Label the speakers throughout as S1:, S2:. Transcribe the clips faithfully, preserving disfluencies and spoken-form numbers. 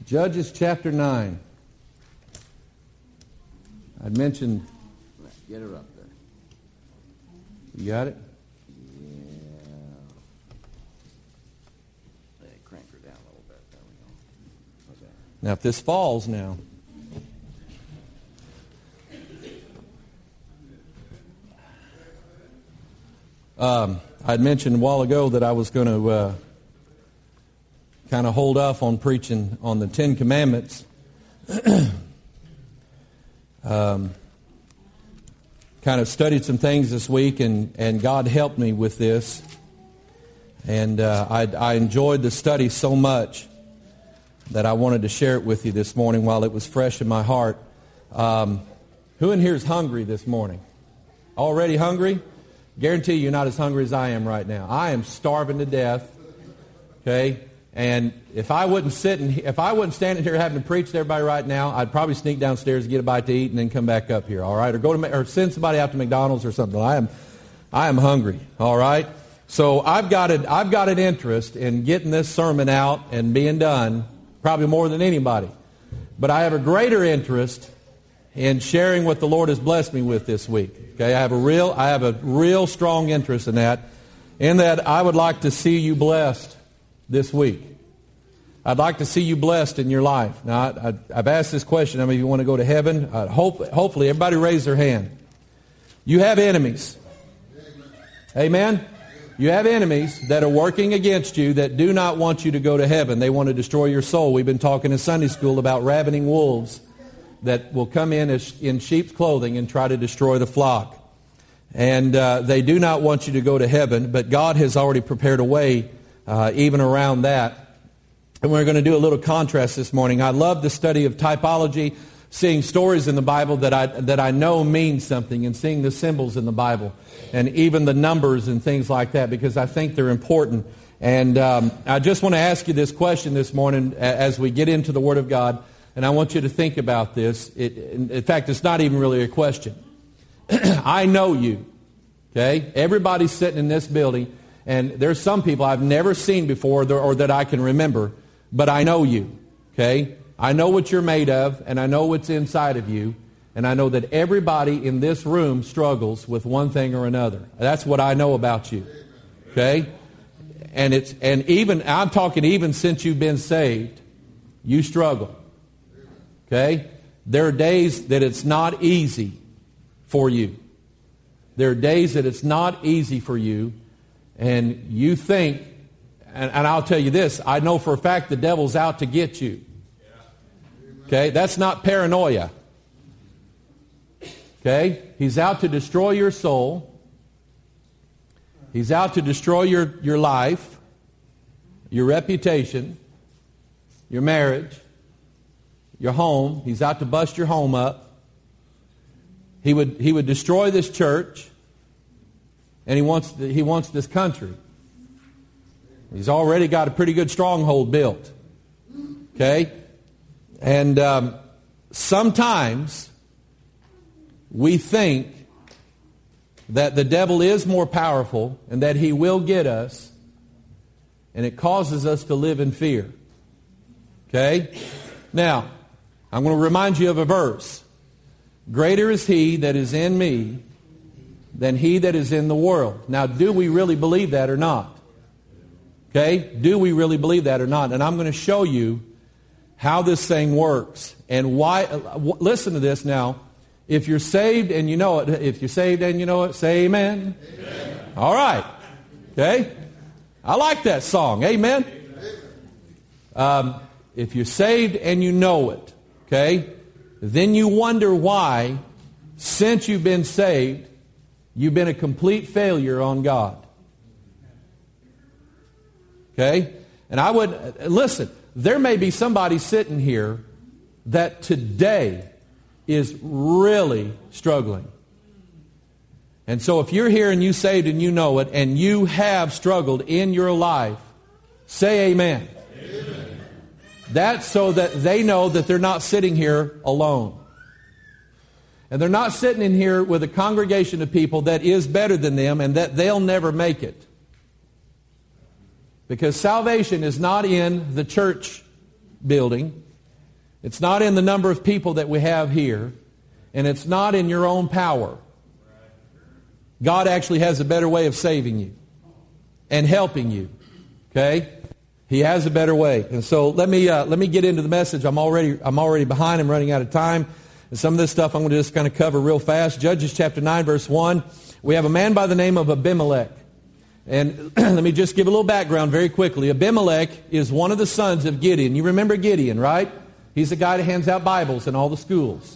S1: Judges chapter nine. I'd mentioned...
S2: Get her up there.
S1: You got it?
S2: Yeah. Hey, crank her down a little bit. There we go. Okay.
S1: Now, if this falls now... Um, I'd mentioned a while ago that I was going to uh, kind of hold off on preaching on the Ten Commandments. um, kind of studied some things this week, and, and God helped me with this. And uh, I, I enjoyed the study so much that I wanted to share it with you this morning while it was fresh in my heart. Um, who in here is hungry this morning? Already hungry? Guarantee you're not as hungry as I am right now. I am starving to death. Okay? And if I wasn't sitting, if I wasn't standing here having to preach to everybody right now, I'd probably sneak downstairs to get a bite to eat and then come back up here. All right? Or go to or send somebody out to McDonald's or something. I am I am hungry. All right? So I've got it I've got an interest in getting this sermon out and being done, probably more than anybody. But I have a greater interest in sharing what the Lord has blessed me with this week. Okay, I have a real, I have a real strong interest in that. In that, I would like to see you blessed this week. I'd like to see you blessed in your life. Now, I, I, I've asked this question. I mean, if you want to go to heaven, I hope, hopefully, everybody raise their hand. You have enemies. Amen. You have enemies that are working against you that do not want you to go to heaven. They want to destroy your soul. We've been talking in Sunday school about ravening wolves that will come in as, in sheep's clothing and try to destroy the flock. And uh, they do not want you to go to heaven, but God has already prepared a way uh, even around that. And we're going to do a little contrast this morning. I love the study of typology, seeing stories in the Bible that I, that I know mean something, and seeing the symbols in the Bible, and even the numbers and things like that, because I think they're important. And um, I just want to ask you this question this morning as we get into the Word of God. And I want you to think about this. It, in fact, it's not even really a question. I know you, okay? Everybody's sitting in this building, and there's some people I've never seen before or that I can remember, but I know you, okay? I know what you're made of, and I know what's inside of you, and I know that everybody in this room struggles with one thing or another. That's what I know about you, okay? And it's and even I'm talking even since you've been saved, you struggle. Okay? There are days that it's not easy for you. There are days that it's not easy for you, and you think, and, and I'll tell you this, I know for a fact the devil's out to get you. Okay? That's not paranoia. Okay? He's out to destroy your soul. He's out to destroy your, your life, your reputation, your marriage, your home. He's out to bust your home up. He would he would destroy this church, and he wants he wants this country. He's already got a pretty good stronghold built. Okay, and um, sometimes we think that the devil is more powerful and that he will get us, and it causes us to live in fear. Okay, now. I'm going to remind you of a verse. Greater is he that is in me than he that is in the world. Now, do we really believe that or not? Okay? Do we really believe that or not? And I'm going to show you how this thing works and why. Listen to this now. If you're saved and you know it, if you're saved and you know it, say amen. Amen. All right. Okay? I like that song. Amen. Um, if you're saved and you know it, okay, then you wonder why, since you've been saved, you've been a complete failure on God. Okay? And I would, listen, there may be somebody sitting here that today is really struggling. And so if you're here and you saved and you know it, and you have struggled in your life, say amen. That's so that they know that they're not sitting here alone. And they're not sitting in here with a congregation of people that is better than them and that they'll never make it. Because salvation is not in the church building. It's not in the number of people that we have here, and it's not in your own power. God actually has a better way of saving you and helping you. Okay? He has a better way. And so let me uh, let me get into the message. I'm already I'm already behind. I'm running out of time. And some of this stuff I'm going to just kind of cover real fast. Judges chapter nine, verse one. We have a man by the name of Abimelech. And let me just give a little background very quickly. Abimelech is one of the sons of Gideon. You remember Gideon, right? He's the guy that hands out Bibles in all the schools.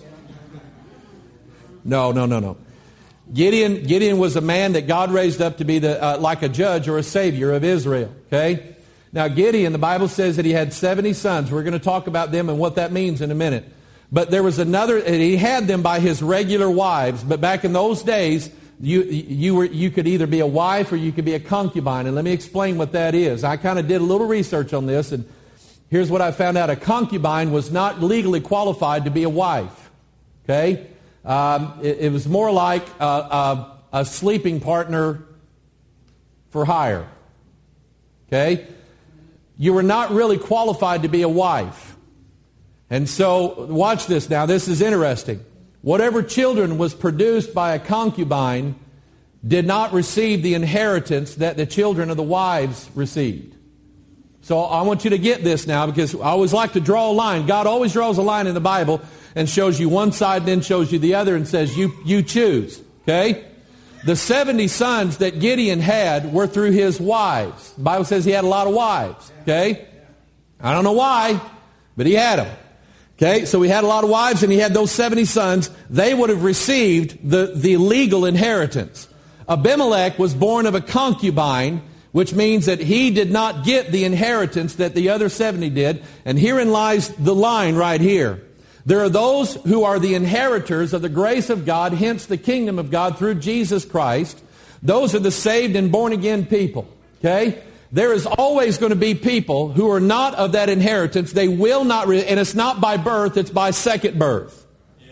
S1: No, no, no, no. Gideon, Gideon was a man that God raised up to be the uh, like a judge or a savior of Israel. Okay? Now Gideon, the Bible says that he had seventy sons. We're going to talk about them and what that means in a minute. But there was another, and he had them by his regular wives. But back in those days, you you were you could either be a wife or you could be a concubine. And let me explain what that is. I kind of did a little research on this, and here's what I found out. A concubine was not legally qualified to be a wife. Okay? Um, it, it was more like a, a, a sleeping partner for hire. Okay? You were not really qualified to be a wife. And so, watch this now. This is interesting. Whatever children was produced by a concubine did not receive the inheritance that the children of the wives received. So I want you to get this now, because I always like to draw a line. God always draws a line in the Bible and shows you one side and then shows you the other and says, you, you choose. Okay? The seventy sons that Gideon had were through his wives. The Bible says he had a lot of wives. Okay? I don't know why, but he had them. Okay, so he had a lot of wives and he had those seventy sons. They would have received the, the legal inheritance. Abimelech was born of a concubine, which means that he did not get the inheritance that the other seventy did. And herein lies the line right here. There are those who are the inheritors of the grace of God, hence the kingdom of God through Jesus Christ. Those are the saved and born again people. Okay? There is always going to be people who are not of that inheritance. They will not, re- and it's not by birth, it's by second birth.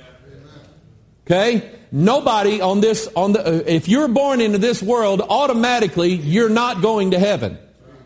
S1: Okay? Nobody on this, on the, uh, if you're born into this world, automatically you're not going to heaven.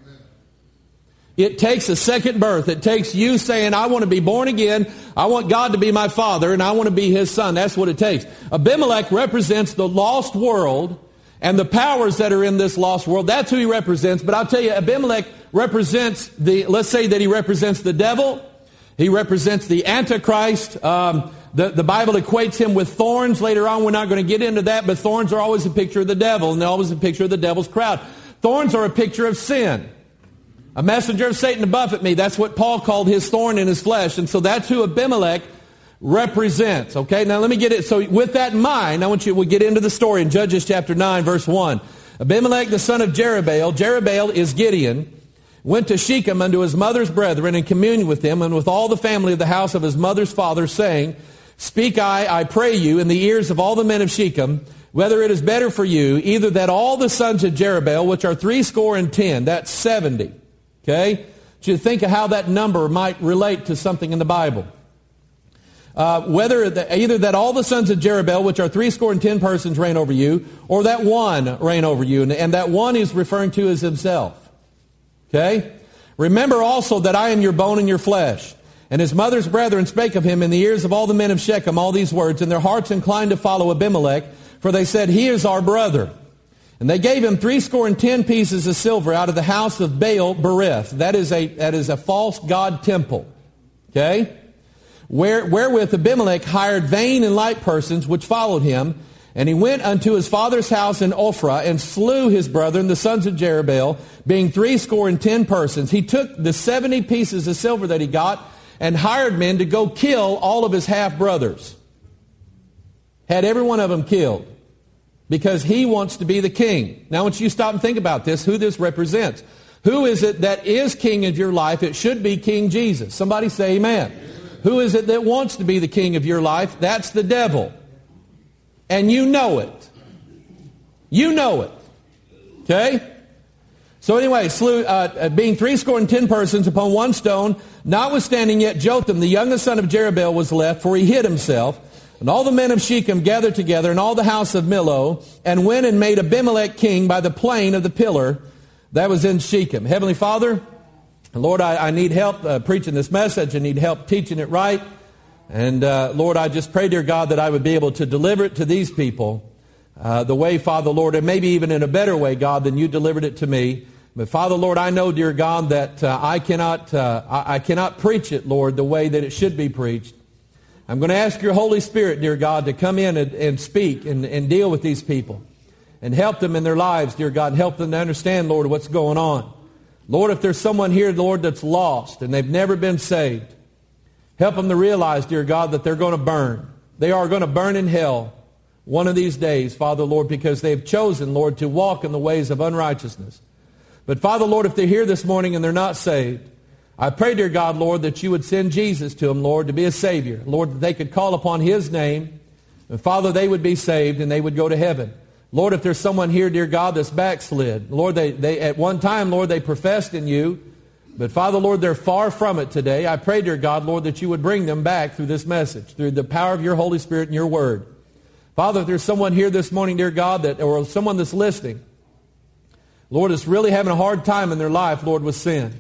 S1: It takes a second birth. It takes you saying, I want to be born again. I want God to be my father, and I want to be his son. That's what it takes. Abimelech represents the lost world and the powers that are in this lost world. That's who he represents. But I'll tell you, Abimelech represents the, let's say that he represents the devil. He represents the Antichrist. Um, the, the Bible equates him with thorns. Later on, we're not going to get into that, but thorns are always a picture of the devil, and they're always a picture of the devil's crowd. Thorns are a picture of sin. A messenger of Satan to buffet me. That's what Paul called his thorn in his flesh. And so that's who Abimelech represents. Okay, now let me get it. So with that in mind, I want you, we'll get into the story in Judges chapter nine, verse one. Abimelech, the son of Jerubbaal, Jerubbaal is Gideon, went to Shechem unto his mother's brethren and communed with them and with all the family of the house of his mother's father, saying, Speak I, I pray you, in the ears of all the men of Shechem, whether it is better for you, either that all the sons of Jerubbaal, which are threescore and ten, that's seventy, okay? So you think of how that number might relate to something in the Bible. Uh, whether the, either that all the sons of Jerubbaal, which are threescore and ten persons, reign over you, or that one reign over you. And, and that one is referring to as himself. Okay? Remember also that I am your bone and your flesh. And his mother's brethren spake of him in the ears of all the men of Shechem all these words, and their hearts inclined to follow Abimelech, for they said, He is our brother. And they gave him threescore and ten pieces of silver out of the house of Baal Berith. That is a, that is a false god temple. Okay? Where, wherewith Abimelech hired vain and light persons which followed him, and he went unto his father's house in Ophrah and slew his brethren, the sons of Jerubbaal, being threescore and ten persons. He took the seventy pieces of silver that he got and hired men to go kill all of his half-brothers. Had every one of them killed because he wants to be the king. Now I want you to stop and think about this, who this represents. Who is it that is king of your life? It should be King Jesus. Somebody say amen. Who is it that wants to be the king of your life? That's the devil. And you know it. You know it. Okay? So anyway, slew, uh, being threescore and ten persons upon one stone, notwithstanding yet Jotham, the youngest son of Jerubbaal, was left, for he hid himself. And all the men of Shechem gathered together, and all the house of Millo, and went and made Abimelech king by the plain of the pillar that was in Shechem. Heavenly Father, And Lord, I, I need help uh, preaching this message. I need help teaching it right. And uh, Lord, I just pray, dear God, that I would be able to deliver it to these people uh, the way, Father, Lord, and maybe even in a better way, God, than you delivered it to me. But Father, Lord, I know, dear God, that uh, I cannot uh, I, I cannot preach it, Lord, the way that it should be preached. I'm going to ask your Holy Spirit, dear God, to come in and, and speak and, and deal with these people and help them in their lives, dear God, and help them to understand, Lord, what's going on. Lord, if there's someone here, Lord, that's lost and they've never been saved, help them to realize, dear God, that they're going to burn. They are going to burn in hell one of these days, Father, Lord, because they've chosen, Lord, to walk in the ways of unrighteousness. But Father, Lord, if they're here this morning and they're not saved, I pray, dear God, Lord, that you would send Jesus to them, Lord, to be a Savior. Lord, that they could call upon His name. And Father, they would be saved and they would go to heaven. Lord, if there's someone here, dear God, that's backslid. Lord, they, they at one time, Lord, they professed in you. But Father, Lord, they're far from it today. I pray, dear God, Lord, that you would bring them back through this message, through the power of your Holy Spirit and your word. Father, if there's someone here this morning, dear God, that or someone that's listening, Lord, is really having a hard time in their life, Lord, with sin.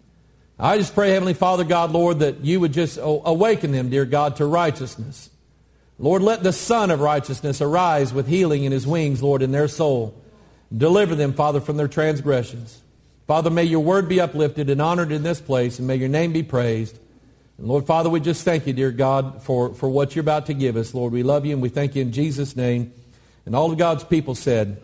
S1: I just pray, Heavenly Father, God, Lord, that you would just awaken them, dear God, to righteousness. Lord, let the Son of righteousness arise with healing in His wings, Lord, in their soul. Deliver them, Father, from their transgressions. Father, may your word be uplifted and honored in this place, and may your name be praised. And Lord, Father, we just thank you, dear God, for, for what you're about to give us. Lord, we love you, and we thank you in Jesus' name. And all of God's people said,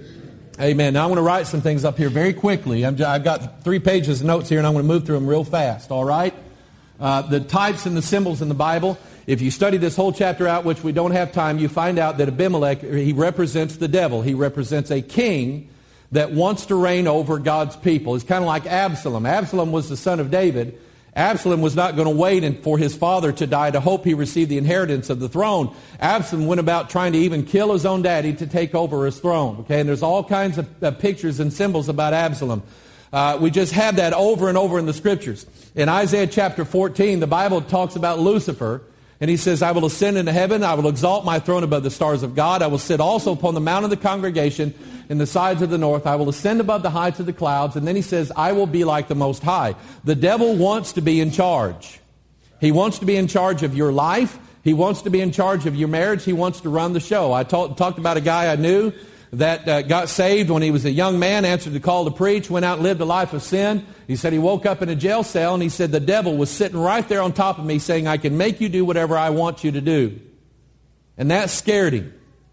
S1: amen. Now I want to write some things up here very quickly. I'm just, I've got three pages of notes here, and I'm going to move through them real fast, all right? Uh, the types and the symbols in the Bible. If you study this whole chapter out, which we don't have time, you find out that Abimelech, he represents the devil. He represents a king that wants to reign over God's people. It's kind of like Absalom. Absalom was the son of David. Absalom was not going to wait for his father to die to hope he received the inheritance of the throne. Absalom went about trying to even kill his own daddy to take over his throne. Okay, and there's all kinds of uh, pictures and symbols about Absalom. Uh, we just have that over and over in the Scriptures. In Isaiah chapter fourteen, the Bible talks about Lucifer. And he says, I will ascend into heaven. I will exalt my throne above the stars of God. I will sit also upon the mount of the congregation in the sides of the north. I will ascend above the heights of the clouds. And then he says, I will be like the Most High. The devil wants to be in charge. He wants to be in charge of your life. He wants to be in charge of your marriage. He wants to run the show. I talk, talked about a guy I knew that uh, got saved when he was a young man, answered the call to preach, went out and lived a life of sin. He said he woke up in a jail cell, and he said the devil was sitting right there on top of me saying, I can make you do whatever I want you to do. And that scared him.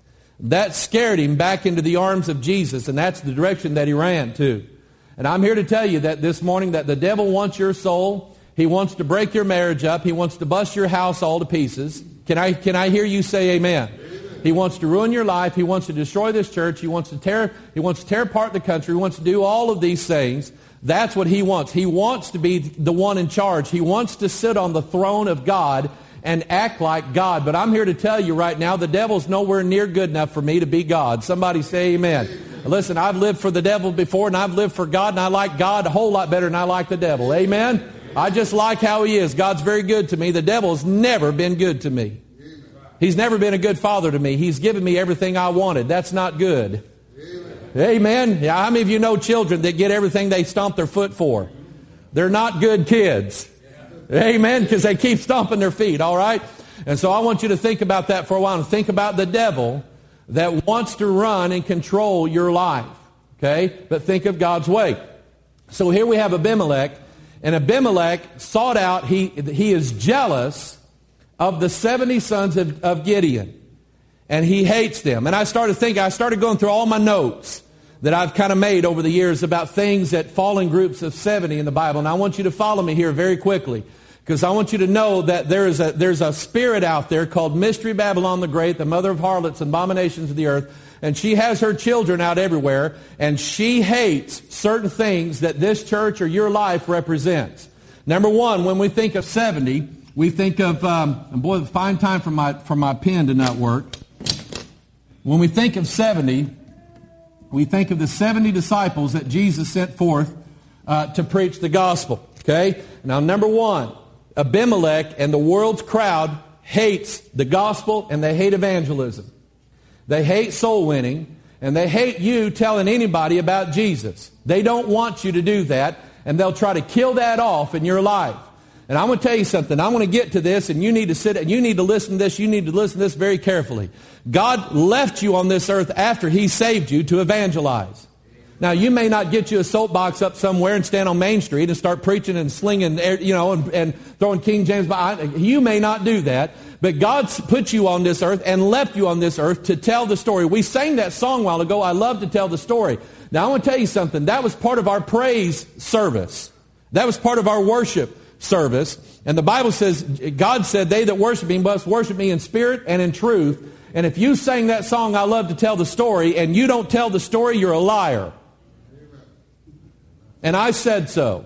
S1: That scared him back into the arms of Jesus, and that's the direction that he ran to. And I'm here to tell you that this morning that the devil wants your soul. He wants to break your marriage up. He wants to bust your house all to pieces. Can I, can I hear you say amen? He wants to ruin your life. He wants to destroy this church. He wants to tear, he wants to tear apart the country. He wants to do all of these things. That's what he wants. He wants to be the one in charge. He wants to sit on the throne of God and act like God. But I'm here to tell you right now, the devil's nowhere near good enough for me to be God. Somebody say amen. Listen, I've lived for the devil before, and I've lived for God, and I like God a whole lot better than I like the devil. Amen? I just like how he is. God's very good to me. The devil's never been good to me. He's never been a good father to me. He's given me everything I wanted. That's not good. Amen. Yeah, how many of you know children that get everything they stomp their foot for? They're not good kids. Amen. Because they keep stomping their feet, all right? And so I want you to think about that for a while and think about the devil that wants to run and control your life. Okay? But think of God's way. So here we have Abimelech. And Abimelech sought out, he, he is jealous of the seventy sons of, of Gideon. And he hates them. And I started thinking, I started going through all my notes that I've kind of made over the years about things that fall in groups of seventy in the Bible. And I want you to follow me here very quickly, because I want you to know that there is a, there's a spirit out there called Mystery Babylon the Great, the mother of harlots and abominations of the earth. And she has her children out everywhere, and she hates certain things that this church or your life represents. Number one, when we think of seventy, we think of, um, and boy, fine time for my, for my pen to not work. When we think of seventy, we think of the seventy disciples that Jesus sent forth uh, to preach the gospel. Okay? Now, number one, Abimelech and the world's crowd hates the gospel, and they hate evangelism. They hate soul winning, and they hate you telling anybody about Jesus. They don't want you to do that. and they'll try to kill that off in your life. And I'm going to tell you something. I want to get to this, and you need to sit and you need to listen to this. You need to listen to this very carefully. God left you on this earth after He saved you to evangelize. Now, you may not get you a soapbox up somewhere and stand on Main Street and start preaching and slinging, you know, and, and throwing King James. You may not do that. But God put you on this earth and left you on this earth to tell the story. We sang that song a while ago, I love to tell the story. Now, I want to tell you something. That was part of our praise service. That was part of our worship service. And the Bible says, God said, they that worship Me must worship Me in spirit and in truth. And if you sang that song, I love to tell the story, and you don't tell the story, you're a liar. And I said so.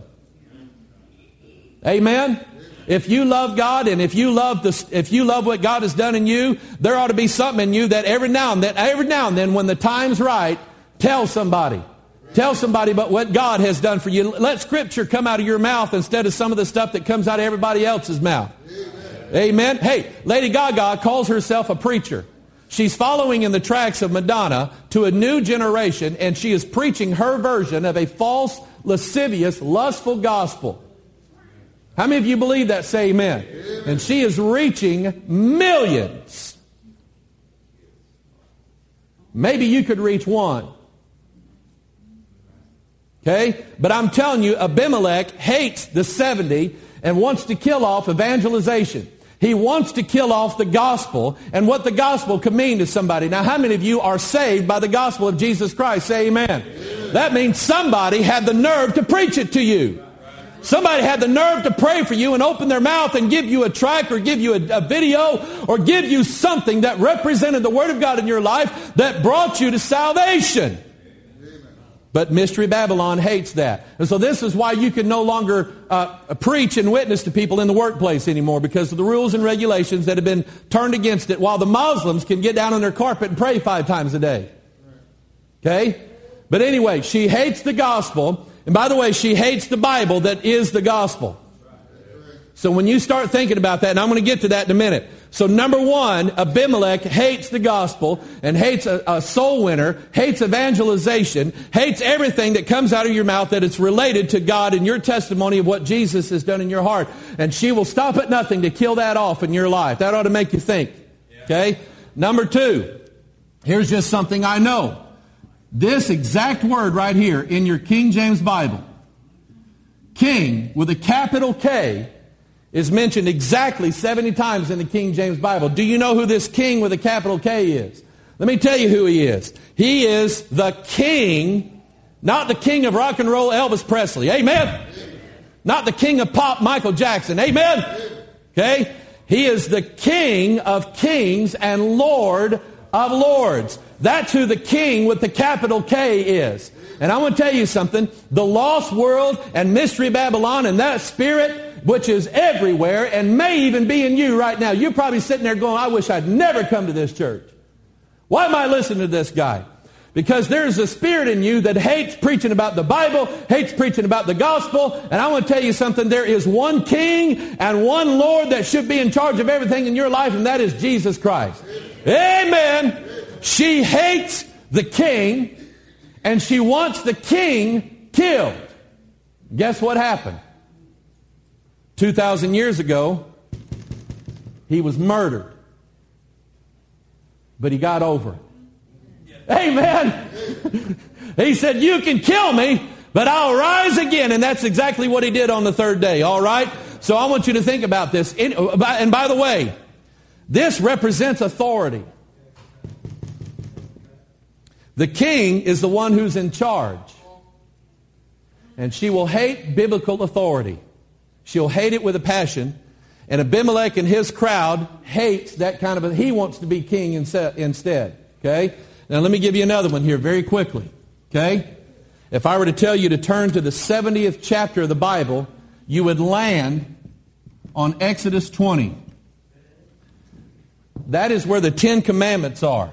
S1: Amen? If you love God and if you love the, if you love what God has done in you, there ought to be something in you that every now and then, every now and then, when the time's right, tell somebody. Tell somebody about what God has done for you. Let Scripture come out of your mouth instead of some of the stuff that comes out of everybody else's mouth. Amen. Amen. Hey, Lady Gaga calls herself a preacher. She's following in the tracks of Madonna to a new generation, and she is preaching her version of a false, lascivious, lustful gospel. How many of you believe that? Say amen. Amen. And she is reaching millions. Maybe you could reach one. Okay? But I'm telling you, Abimelech hates the seventy and wants to kill off evangelization. He wants to kill off the gospel and what the gospel could mean to somebody. Now, how many of you are saved by the gospel of Jesus Christ? Say amen. Amen. That means somebody had the nerve to preach it to you. Somebody had the nerve to pray for you and open their mouth and give you a tract or give you a, a video or give you something that represented the Word of God in your life that brought you to salvation. But Mystery Babylon hates that. And so this is why you can no longer uh, preach and witness to people in the workplace anymore, because of the rules and regulations that have been turned against it, while the Muslims can get down on their carpet and pray five times a day. Okay? But anyway, she hates the gospel. And by the way, she hates the Bible that is the gospel. So when you start thinking about that, and I'm going to get to that in a minute. So number one, Abimelech hates the gospel and hates a, a soul winner, hates evangelization, hates everything that comes out of your mouth that is related to God and your testimony of what Jesus has done in your heart. And she will stop at nothing to kill that off in your life. That ought to make you think. Okay? Number two, here's just something I know. This exact word right here in your King James Bible, king with a capital K, is mentioned exactly seventy times in the King James Bible. Do you know who this king with a capital K is? Let me tell you who he is. He is the king, not the king of rock and roll, Elvis Presley. Amen? Amen. Not the king of pop, Michael Jackson. Amen? Amen. Okay? He is the King of kings and Lord of lords. That's who the king with the capital K is. And I want to tell you something. The lost world and Mystery Babylon and that spirit, which is everywhere and may even be in you right now. You're probably sitting there going, I wish I'd never come to this church. Why am I listening to this guy? Because there's a spirit in you that hates preaching about the Bible, hates preaching about the gospel. And I want to tell you something. There is one king and one Lord that should be in charge of everything in your life, and that is Jesus Christ. Amen. She hates the king, and she wants the king killed. Guess what happened? two thousand years ago, he was murdered. But he got over it. Amen. He said, you can kill me, but I'll rise again. And that's exactly what he did on the third day. All right? So I want you to think about this. And by the way, this represents authority. The king is the one who's in charge. And she will hate biblical authority. She'll hate it with a passion. And Abimelech and his crowd hates that kind of a... He wants to be king instead. Okay? Now let me give you another one here very quickly. Okay? If I were to tell you to turn to the seventieth chapter of the Bible, you would land on Exodus twenty. That is where the Ten Commandments are.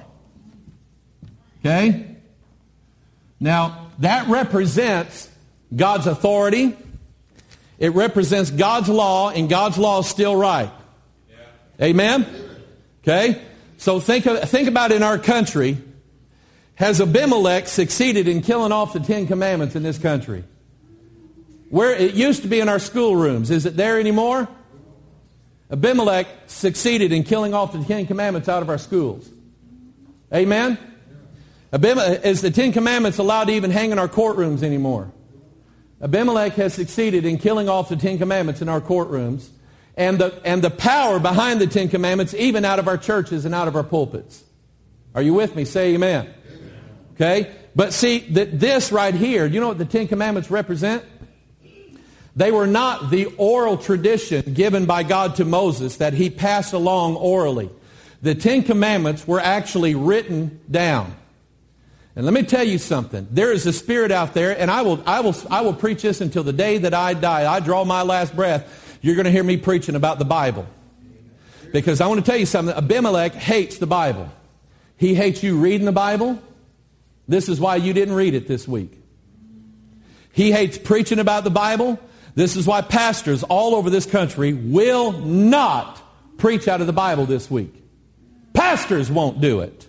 S1: Okay? Now, that represents God's authority. It represents God's law, and God's law is still right. Yeah. Amen? Okay? So think, of, think about in our country. Has Abimelech succeeded in killing off the Ten Commandments in this country? Where it used to be in our schoolrooms. Is it there anymore? Abimelech succeeded in killing off the Ten Commandments out of our schools. Amen? Abimelech, is the Ten Commandments allowed to even hang in our courtrooms anymore? Abimelech has succeeded in killing off the Ten Commandments in our courtrooms, and the, and the power behind the Ten Commandments even out of our churches and out of our pulpits. Are you with me? Say amen. Amen. Okay? But see, that this right here, you know what the Ten Commandments represent? They were not the oral tradition given by God to Moses that he passed along orally. The Ten Commandments were actually written down. And let me tell you something. There is a spirit out there, and I will, I will, I will preach this until the day that I die. I draw my last breath. You're going to hear me preaching about the Bible. Because I want to tell you something. Abimelech hates the Bible. He hates you reading the Bible. This is why you didn't read it this week. He hates preaching about the Bible. This is why pastors all over this country will not preach out of the Bible this week. Pastors won't do it.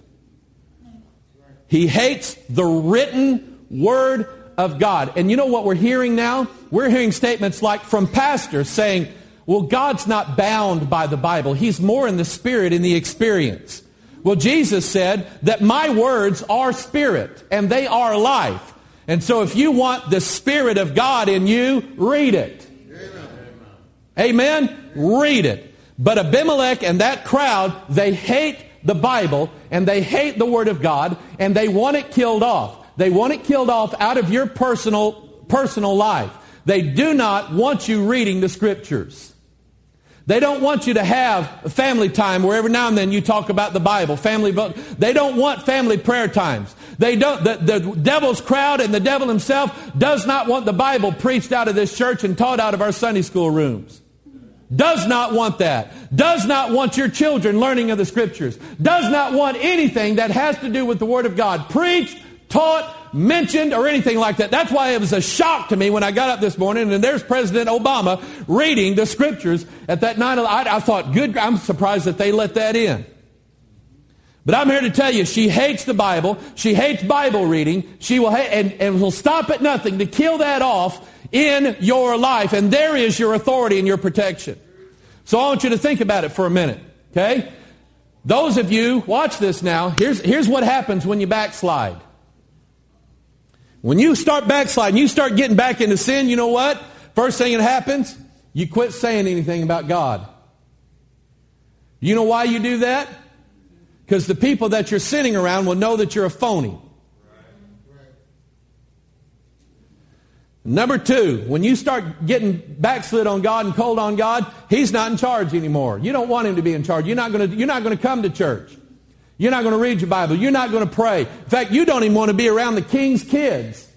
S1: He hates the written Word of God. And you know what we're hearing now? We're hearing statements like from pastors saying, well, God's not bound by the Bible. He's more in the spirit, in the experience. Well, Jesus said that my words are spirit and they are life. And so if you want the Spirit of God in you, read it. Amen. Amen? Read it. But Abimelech and that crowd, they hate the Bible and they hate the Word of God and they want it killed off. They want it killed off out of your personal, personal life. They do not want you reading the Scriptures. They don't want you to have family time where every now and then you talk about the Bible. Family vote. They don't want family prayer times. They don't. The, the devil's crowd and the devil himself does not want the Bible preached out of this church and taught out of our Sunday school rooms. Does not want that. Does not want your children learning of the Scriptures. Does not want anything that has to do with the Word of God preached, taught, mentioned, or anything like that. That's why it was a shock to me when I got up this morning and there's President Obama reading the Scriptures at that nine eleven. I, I thought, good, I'm surprised that they let that in. But I'm here to tell you, she hates the Bible. She hates Bible reading. She will ha- and, and will stop at nothing to kill that off in your life. And there is your authority and your protection. So I want you to think about it for a minute. Okay? Those of you, watch this now. Here's, here's what happens when you backslide. When you start backsliding, you start getting back into sin, you know what? First thing that happens, you quit saying anything about God. You know why you do that? Because the people that you're sitting around will know that you're a phony. Number two, when you start getting backslid on God and cold on God, He's not in charge anymore. You don't want Him to be in charge. You're not going to, you're not going to come to church. You're not going to read your Bible. You're not going to pray. In fact, you don't even want to be around the king's kids.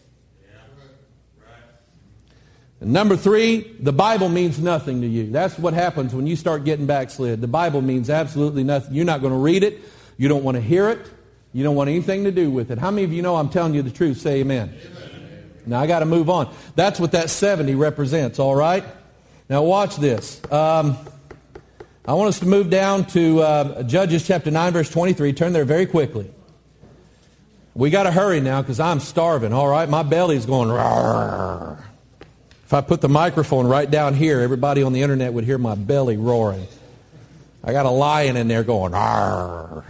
S1: And number three, the Bible means nothing to you. That's what happens when you start getting backslid. The Bible means absolutely nothing. You're not going to read it. You don't want to hear it. You don't want anything to do with it. How many of you know I'm telling you the truth? Say amen. Amen. Now I got to move on. That's what that seventy represents, all right? Now watch this. Um, I want us to move down to uh, Judges chapter nine, verse twenty-three. Turn there very quickly. We got to hurry now because I'm starving, all right? My belly's going, roar. If I put the microphone right down here, everybody on the internet would hear my belly roaring. I got a lion in there going, roar.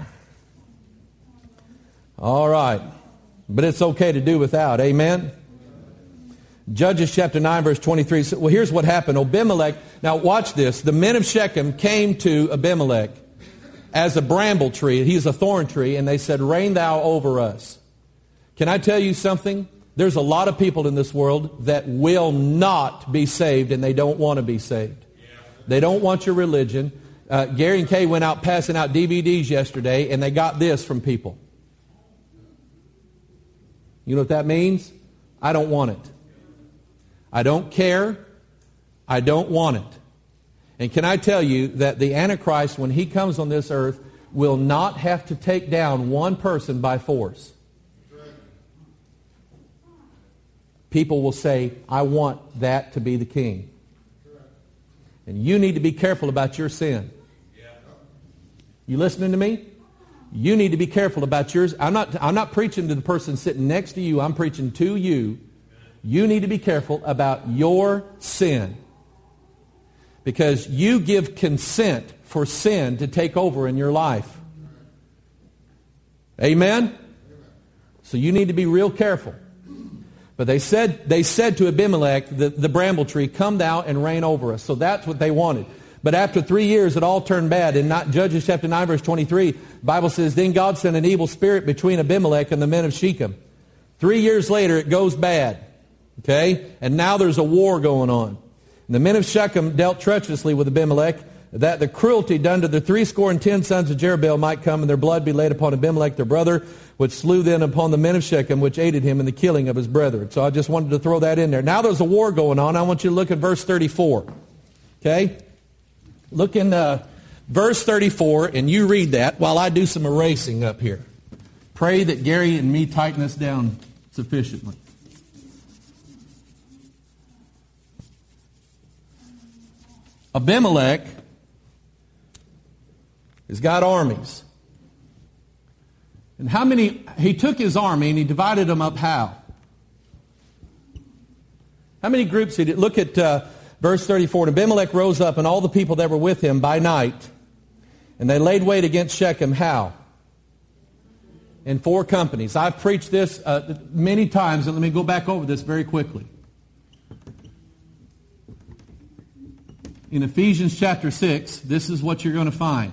S1: All right. But it's okay to do without. Amen? Judges chapter nine, verse twenty-three. So, well, here's what happened. Abimelech, now watch this. The men of Shechem came to Abimelech as a bramble tree. He's a thorn tree. And they said, reign thou over us. Can I tell you something? There's a lot of people in this world that will not be saved and they don't want to be saved. They don't want your religion. Uh, Gary and Kay went out passing out D V Ds yesterday and they got this from people. You know what that means? I don't want it. I don't care. I don't want it. And can I tell you that the Antichrist, when he comes on this earth, will not have to take down one person by force. People will say, I want that to be the king. And you need to be careful about your sin. You listening to me? You need to be careful about yours. I'm not, I'm not preaching to the person sitting next to you. I'm preaching to you. You need to be careful about your sin, because you give consent for sin to take over in your life. Amen? So you need to be real careful. But they said they said to Abimelech, the, the bramble tree, come thou and reign over us. So that's what they wanted. But after three years, it all turned bad. In not, Judges chapter nine, verse twenty-three, the Bible says, then God sent an evil spirit between Abimelech and the men of Shechem. Three years later, it goes bad. Okay? And now there's a war going on. And the men of Shechem dealt treacherously with Abimelech, that the cruelty done to the threescore and ten sons of Jerubbaal might come, and their blood be laid upon Abimelech their brother, which slew then upon the men of Shechem, which aided him in the killing of his brethren. So I just wanted to throw that in there. Now there's a war going on. I want you to look at verse thirty-four. Okay? Look in uh, verse thirty-four, and you read that while I do some erasing up here. Pray that Gary and me tighten this down sufficiently. Abimelech has got armies. And how many, he took his army and he divided them up how? How many groups did it? Look at uh, verse thirty-four. And Abimelech rose up and all the people that were with him by night, and they laid wait against Shechem how? In four companies. I've preached this uh, many times, and let me go back over this very quickly. In Ephesians chapter six, this is what you're going to find.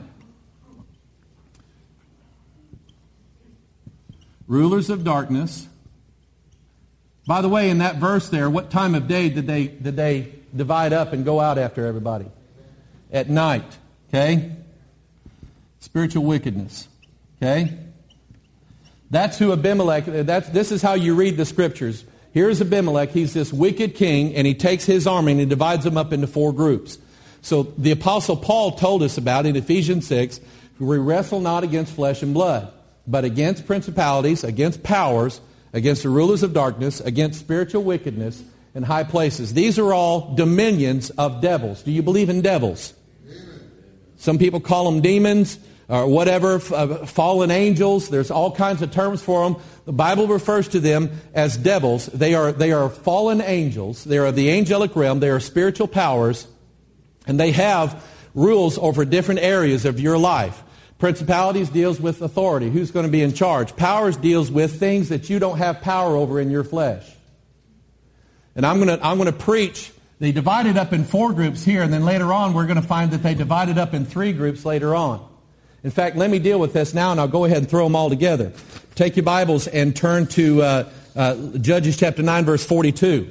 S1: Rulers of darkness. By the way, in that verse there, what time of day did they did they divide up and go out after everybody? At night. Okay? Spiritual wickedness. Okay? That's who Abimelech, that's, this is how you read the scriptures. Here's Abimelech. He's this wicked king, and he takes his army and he divides them up into four groups. So the Apostle Paul told us about in Ephesians six, we wrestle not against flesh and blood, but against principalities, against powers, against the rulers of darkness, against spiritual wickedness in high places. These are all dominions of devils. Do you believe in devils? Amen. Some people call them demons or whatever, uh, fallen angels. There's all kinds of terms for them. The Bible refers to them as devils. They are, they are fallen angels. They are of the angelic realm. They are spiritual powers. And they have rules over different areas of your life. Principalities deals with authority. Who's going to be in charge? Powers deals with things that you don't have power over in your flesh. And I'm going to, I'm going to preach. They divided up in four groups here, and then later on we're going to find that they divided up in three groups later on. In fact, let me deal with this now, and I'll go ahead and throw them all together. Take your Bibles and turn to uh, uh, Judges chapter nine, verse forty-two.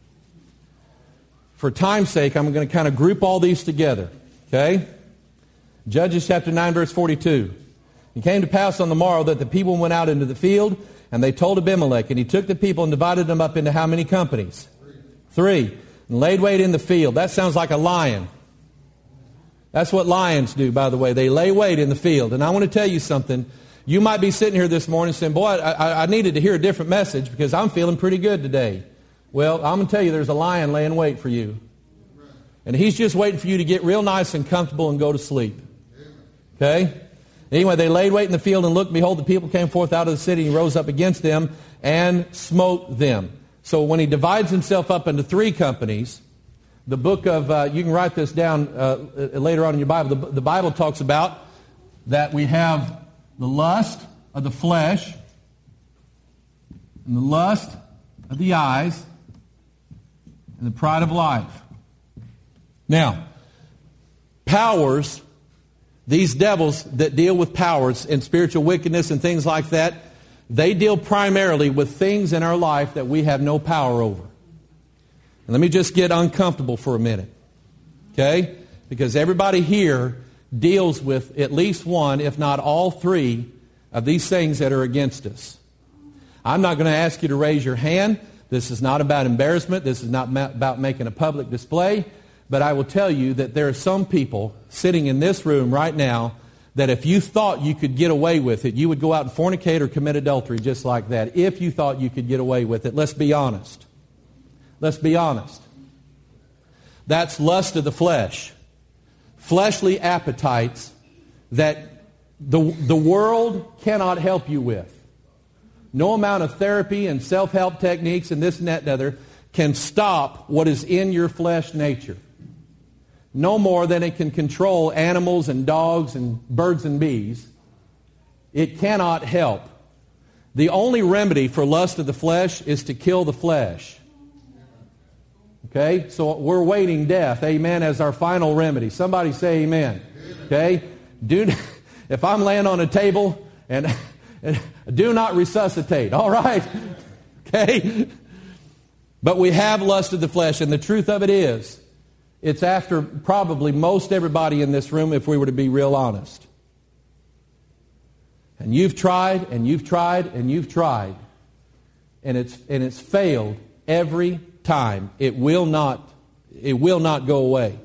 S1: For time's sake, I'm going to kind of group all these together. Okay? Judges chapter nine, verse forty-two. It came to pass on the morrow that the people went out into the field, and they told Abimelech, and he took the people and divided them up into how many companies? Three. Three. And laid wait in the field. That sounds like a lion. That's what lions do, by the way. They lay wait in the field. And I want to tell you something. You might be sitting here this morning saying, boy, I, I needed to hear a different message because I'm feeling pretty good today. Well, I'm going to tell you there's a lion laying wait for you. And he's just waiting for you to get real nice and comfortable and go to sleep. Okay? Anyway, they laid wait in the field, and look, behold, the people came forth out of the city, and he rose up against them and smote them. So when he divides himself up into three companies, the book of, uh, you can write this down uh, later on in your Bible, the, the Bible talks about that we have the lust of the flesh, and the lust of the eyes, and the pride of life. Now, powers, these devils that deal with powers and spiritual wickedness and things like that, they deal primarily with things in our life that we have no power over. And let me just get uncomfortable for a minute. Okay? Because everybody here deals with at least one, if not all three, of these things that are against us. I'm not going to ask you to raise your hand. This is not about embarrassment. This is not about making a public display. But I will tell you that there are some people sitting in this room right now that if you thought you could get away with it, you would go out and fornicate or commit adultery just like that. If you thought you could get away with it. Let's be honest. Let's be honest. That's lust of the flesh. Fleshly appetites that the, the world cannot help you with. No amount of therapy and self-help techniques and this and that and other can stop what is in your flesh nature. No more than it can control animals and dogs and birds and bees. It cannot help. The only remedy for lust of the flesh is to kill the flesh. Okay? So we're waiting death, amen, as our final remedy. Somebody say amen. Okay? Do, if I'm laying on a table, and, and do not resuscitate, all right? Okay? But we have lust of the flesh, and the truth of it is, it's after probably most everybody in this room, if we were to be real honest. And you've tried, and you've tried, and you've tried, and it's and it's failed every time. It will not, it will not go away.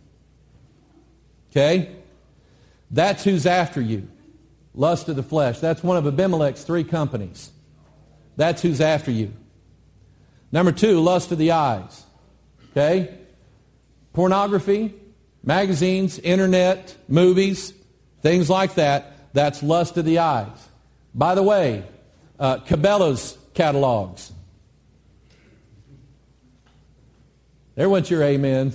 S1: Okay? That's who's after you. Lust of the flesh. That's one of Abimelech's three companies. That's who's after you. Number two, lust of the eyes. Okay? Pornography, magazines, internet, movies, things like that. That's lust of the eyes. By the way, uh, Cabela's catalogs. There went your amens.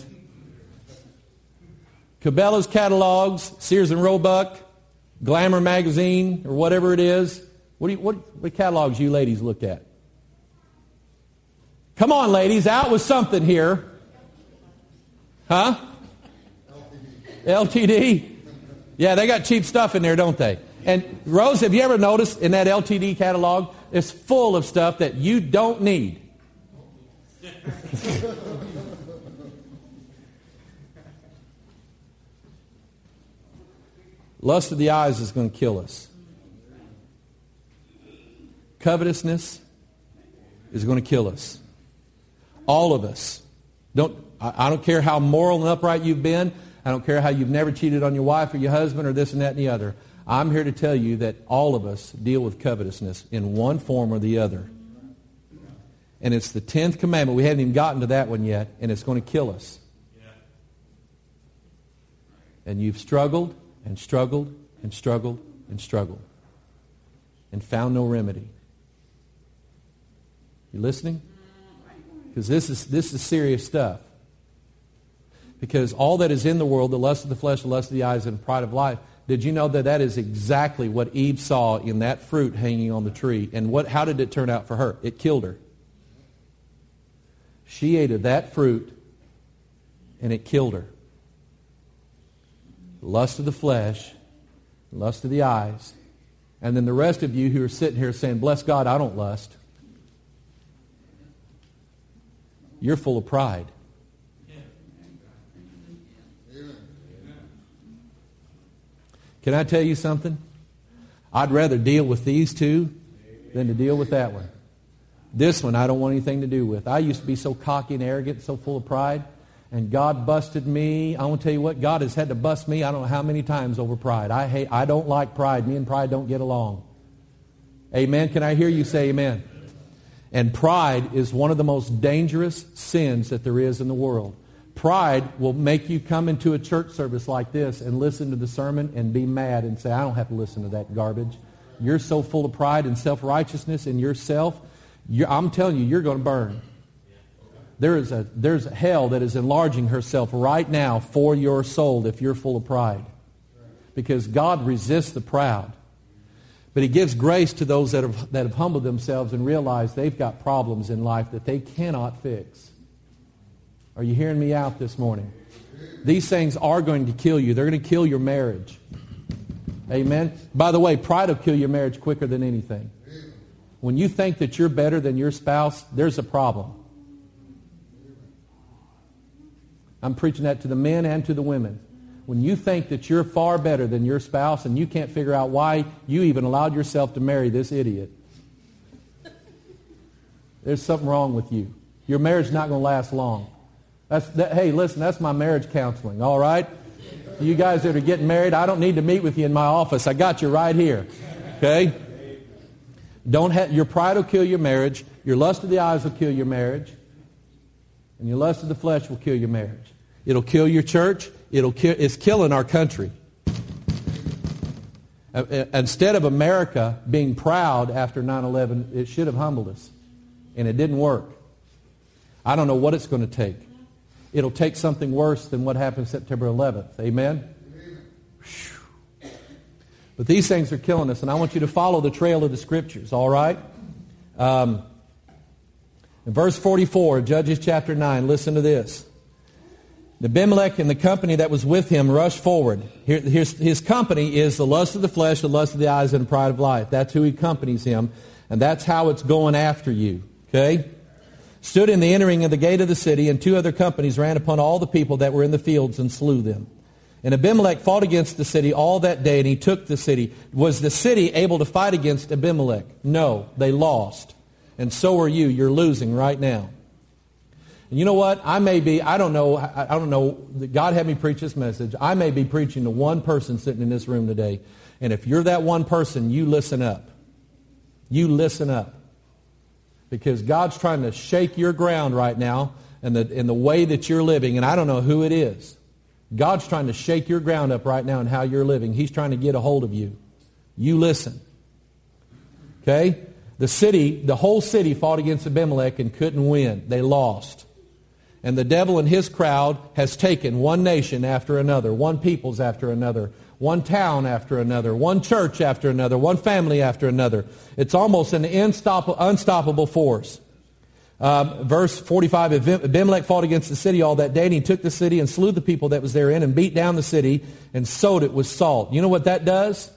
S1: Cabela's catalogs, Sears and Roebuck, Glamour magazine, or whatever it is. What, do you, what, what catalogs you ladies look at? Come on, ladies, out with something here. Huh? L T D. Yeah, they got cheap stuff in there, don't they? And Rose, have you ever noticed in that L T D catalog, it's full of stuff that you don't need. Lust of the eyes is going to kill us. Covetousness is going to kill us. All of us. Don't I, I don't care how moral and upright you've been. I don't care how you've never cheated on your wife or your husband or this and that and the other. I'm here to tell you that all of us deal with covetousness in one form or the other. And it's the tenth commandment. We haven't even gotten to that one yet, and it's going to kill us. And you've struggled and struggled and struggled and struggled and found no remedy. You listening? Because this is this is serious stuff. Because all that is in the world, the lust of the flesh, the lust of the eyes, and the pride of life, did you know that that is exactly what Eve saw in that fruit hanging on the tree? And what? How did it turn out for her? It killed her. She ate of that fruit, and it killed her. Lust of the flesh, lust of the eyes. And then the rest of you who are sitting here saying, bless God, I don't lust. You're full of pride. Can I tell you something? I'd rather deal with these two than to deal with that one. This one I don't want anything to do with. I used to be so cocky and arrogant, so full of pride, and God busted me. I want to tell you what, God has had to bust me I don't know how many times over pride. I hate. I don't like pride. Me and pride don't get along. Amen? Can I hear you say amen? And pride is one of the most dangerous sins that there is in the world. Pride will make you come into a church service like this and listen to the sermon and be mad and say, I don't have to listen to that garbage. You're so full of pride and self-righteousness in yourself, you're, I'm telling you, you're going to burn. There is a there's a hell that is enlarging herself right now for your soul if you're full of pride. Because God resists the proud. But He gives grace to those that have, that have humbled themselves and realized they've got problems in life that they cannot fix. Are you hearing me out this morning? These things are going to kill you. They're going to kill your marriage. Amen? By the way, pride will kill your marriage quicker than anything. When you think that you're better than your spouse, there's a problem. I'm preaching that to the men and to the women. When you think that you're far better than your spouse and you can't figure out why you even allowed yourself to marry this idiot, there's something wrong with you. Your marriage is not going to last long. That's, that, hey, listen, that's my marriage counseling, all right? You guys that are getting married, I don't need to meet with you in my office. I got you right here, okay? Don't ha- your pride will kill your marriage. Your lust of the eyes will kill your marriage. And your lust of the flesh will kill your marriage. It'll kill your church. It'll kill, it's killing our country. Uh, instead of America being proud after nine eleven, it should have humbled us. And it didn't work. I don't know what it's going to take. It'll take something worse than what happened September eleventh. Amen? Amen. But these things are killing us, and I want you to follow the trail of the Scriptures, all right? Um, in verse forty-four, Judges chapter nine, listen to this. Abimelech and the company that was with him rushed forward. Here, here's, his company is the lust of the flesh, the lust of the eyes, and the pride of life. That's who accompanies him, and that's how it's going after you. Okay? Stood in the entering of the gate of the city, and two other companies ran upon all the people that were in the fields and slew them. And Abimelech fought against the city all that day, and he took the city. Was the city able to fight against Abimelech? No, they lost. And so are you. You're losing right now. And you know what? I may be, I don't know, I don't know, God had me preach this message. I may be preaching to one person sitting in this room today. And if you're that one person, you listen up. You listen up. Because God's trying to shake your ground right now in the, in the way that you're living. And I don't know who it is. God's trying to shake your ground up right now in how you're living. He's trying to get a hold of you. You listen. Okay? The city, the whole city fought against Abimelech and couldn't win. They lost. And the devil and his crowd has taken one nation after another, one peoples after another, one town after another, one church after another, one family after another. It's almost an unstoppable, unstoppable force. Um, verse forty-five, Abimelech fought against the city all that day, and he took the city and slew the people that was therein and beat down the city and sowed it with salt. You know what that does?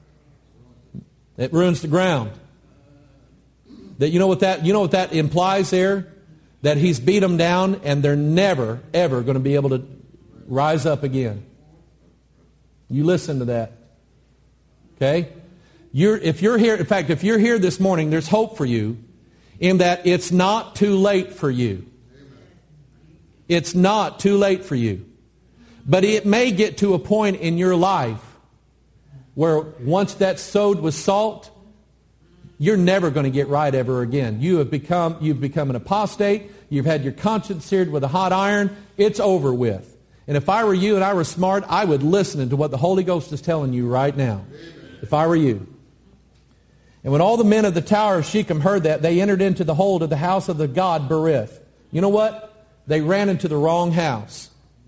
S1: It ruins the ground. That you know what that you know what that implies there? That he's beat them down and they're never, ever going to be able to rise up again. You listen to that. Okay? You're, if you're here, in fact, if you're here this morning, there's hope for you in that it's not too late for you. It's not too late for you. But it may get to a point in your life where once that's sowed with salt, you're never going to get right ever again. You have become, you've become an apostate. You've had your conscience seared with a hot iron. It's over with. And if I were you and I were smart, I would listen to what the Holy Ghost is telling you right now. If I were you. And when all the men of the tower of Shechem heard that, they entered into the hold of the house of the god Berith. You know what? They ran into the wrong house.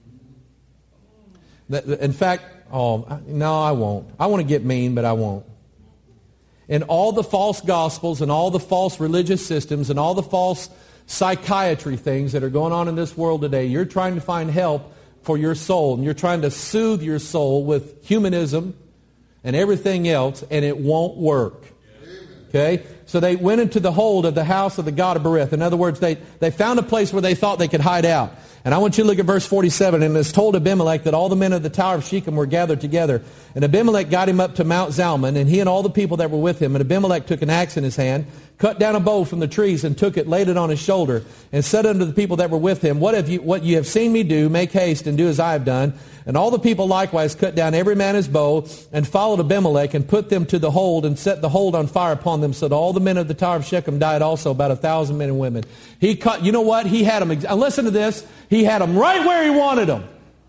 S1: In fact, oh, no, I won't. I want to get mean, but I won't. And all the false gospels and all the false religious systems and all the false psychiatry things that are going on in this world today, you're trying to find help for your soul. And you're trying to soothe your soul with humanism and everything else, and it won't work. Okay? So they went into the hold of the house of the god of Berith. In other words, they, they found a place where they thought they could hide out. And I want you to look at verse forty-seven. And it's told Abimelech that all the men of the tower of Shechem were gathered together. And Abimelech got him up to Mount Zalmon, and he and all the people that were with him. And Abimelech took an axe in his hand, cut down a bow from the trees, and took it, laid it on his shoulder, and said unto the people that were with him, What have you, what you have seen me do, make haste and do as I have done. And all the people likewise cut down every man his bow, and followed Abimelech, and put them to the hold, and set the hold on fire upon them, so that all the men of the tower of Shechem died also, about a thousand men and women. He cut, you know what? He had them, listen to this, he had them right where he wanted them.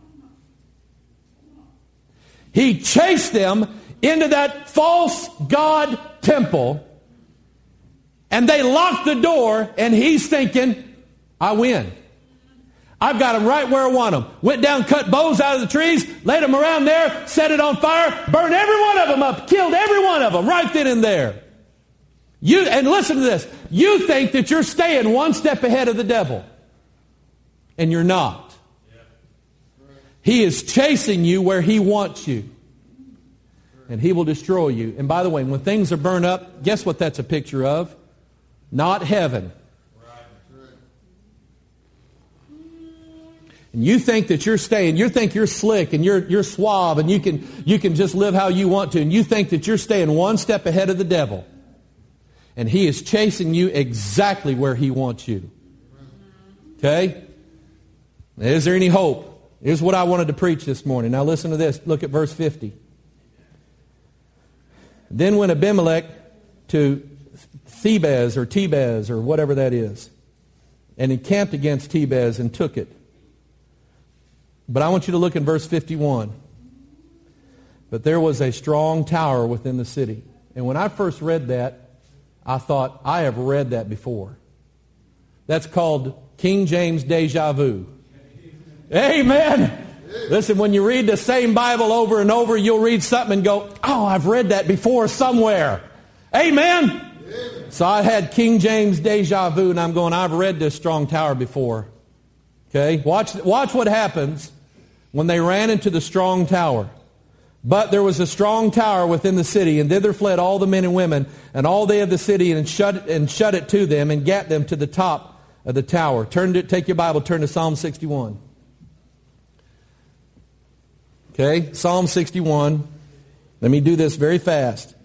S1: He chased them into that false god temple, and they locked the door, and he's thinking, I win. I've got them right where I want them. Went down, cut bows out of the trees, laid them around there, set it on fire, burned every one of them up, killed every one of them right then and there. You, and listen to this. You think that you're staying one step ahead of the devil. And you're not. He is chasing you where he wants you. And he will destroy you. And by the way, when things are burned up, guess what that's a picture of? Not heaven. And you think that you're staying, you think you're slick and you're you're suave and you can you can just live how you want to, and you think that you're staying one step ahead of the devil. And he is chasing you exactly where he wants you. Okay? Is there any hope? Here's what I wanted to preach this morning. Now listen to this. Look at verse fifty. Then went Abimelech to Thebez or Tebez or whatever that is, and encamped against Tebez and took it. But I want you to look in verse fifty-one. But there was a strong tower within the city. And when I first read that, I thought, I have read that before. That's called King James deja vu. Amen. Listen, when you read the same Bible over and over, you'll read something and go, oh, I've read that before somewhere. Amen. Amen. So I had King James deja vu, and I'm going, I've read this strong tower before. Okay? Watch, watch what happens when they ran into the strong tower. But there was a strong tower within the city, and thither fled all the men and women, and all they of the city, and shut, and shut it to them, and gat them to the top of the tower. Turn to, take your Bible, turn to Psalm sixty-one. Okay, Psalm sixty-one. Let me do this very fast.